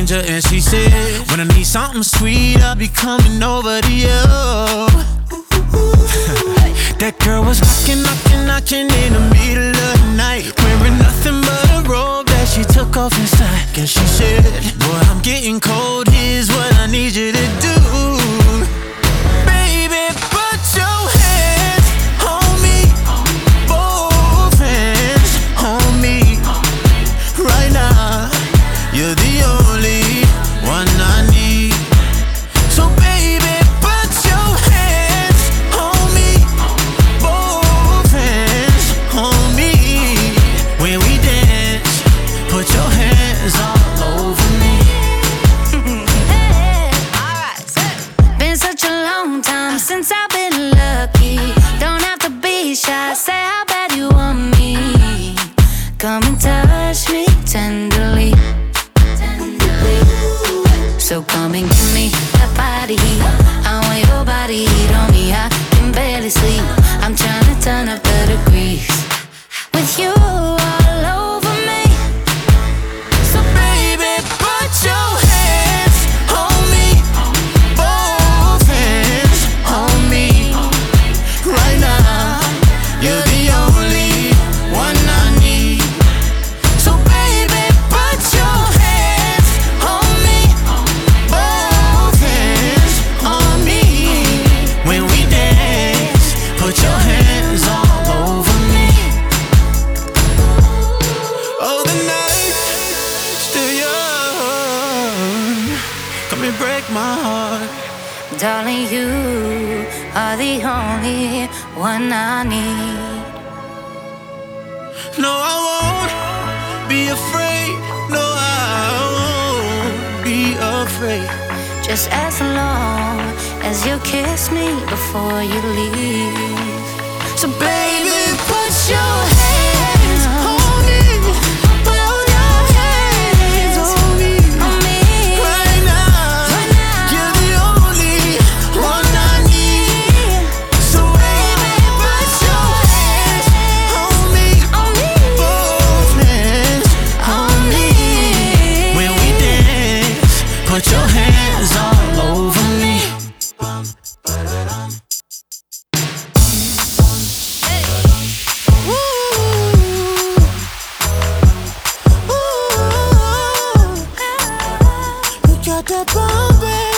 messenger and she said, when I need something sweet, I'll be coming over to you. That girl was knocking in the middle of the night, wearing nothing but a robe that she took off inside. And she said, boy, I'm getting cold, here's what I need you to do. Baby, put your hands on me, both hands on me. Right now, you're the only one I need. So baby, put your hands on me, both hands on me. When we dance, put your hands all over me. Hey, alright, been such a long time since I've been lucky. Don't have to be shy, say how bad you want me. Come and touch me tenderly. So come and give me that body heat. I want your body heat on me. I can barely sleep. I'm trying to turn up the degrees with you all over me. So baby, put your hands on me, both hands on me. Right now, you're the only one I need. So baby, put your hands on me, both hands on me. When we dance, put your hands all over me. Oh, the night still young, come and break my heart. Darling, you are the only one I need. No, I won't be afraid. No, I won't be afraid. Just as long as you kiss me before you leave. So baby, put your hands on me, put your hands on me. Right now, you're the only one I need. So baby, put your hands on me, both hands on me. When we dance, put your hands all over me. You got that bomb, baby.